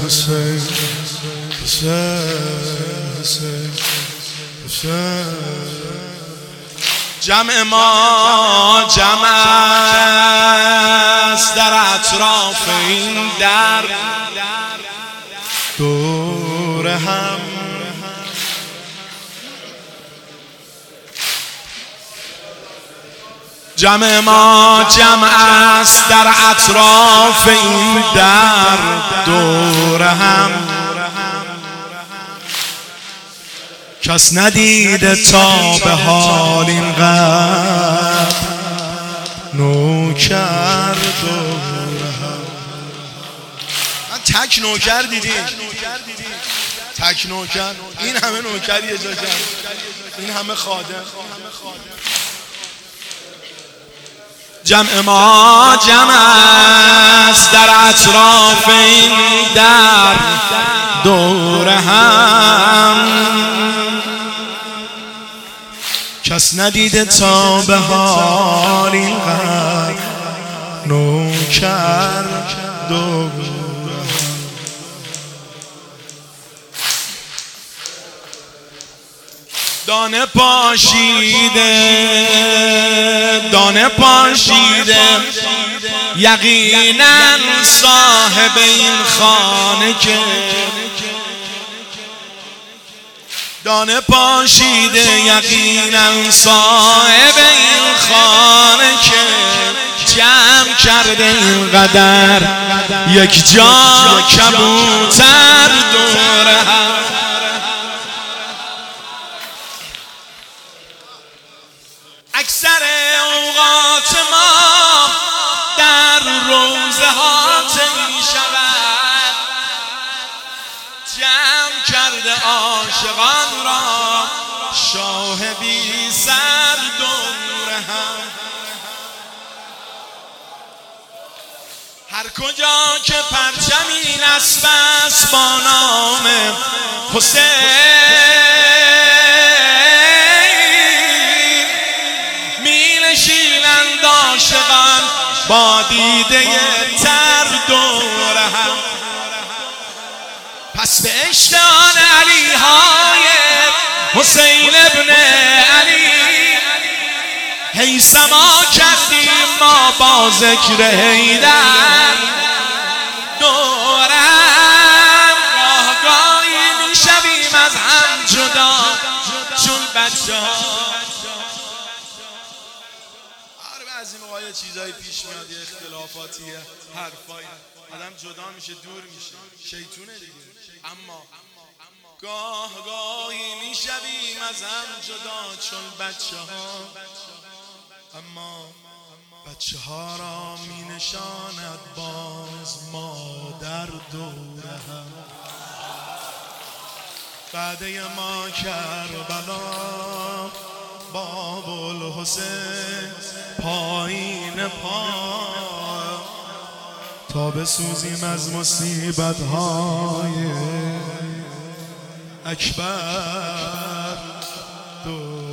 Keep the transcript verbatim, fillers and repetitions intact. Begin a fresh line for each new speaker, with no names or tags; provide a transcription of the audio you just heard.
حسین حسین حسین حسین. جمع ما جمع است در اطراف این در، دور هم جمع ما جمع است در اطراف این در، دور هم کس ندیده تا به حال اینقدر نوکر دور هم. من تک نوکر دیدیم، تک نوکر، این همه نوکر یه جا جمع، این همه خادم. جمع ما جمع است در اطراف این در، دور هم کس ندیده تا به حال اینقدر نوکر دور هم. دانه پاشیده دانه پاشیده یقینا صاحب این خانه که دانه پاشیده یقینا صاحب این خانه که جمع کرده اینقدر یک جا کبوتر دور هم. اکثر اوقات ما در روزه ها طی شود، جمع کرده عاشقان را شاه بی سر دور هم. هر کجا که پرچمی نصب است با نام حسین، عاشقان با دیده تر دور هم. پس به عشق آن علی های حسین ابن علی هی سما کردیم ما با ذکر حیدر دورم. گاه گاهی می شویم از هم جدا چون بچه ها. از این موقع چیزایی پیش میاد، یه اختلافاتی، حرفایی، آدم جدا میشه، دور میشه، شیطونه دیگه. اما گاه گاهی میشویم از هم جدا چون بچه ها، اما بچه ها را مینشاند باز مادر دور هم. بعده ما کربلا باب الحسین پایین پا تا بسوزیم از مصیبت های اکبر دور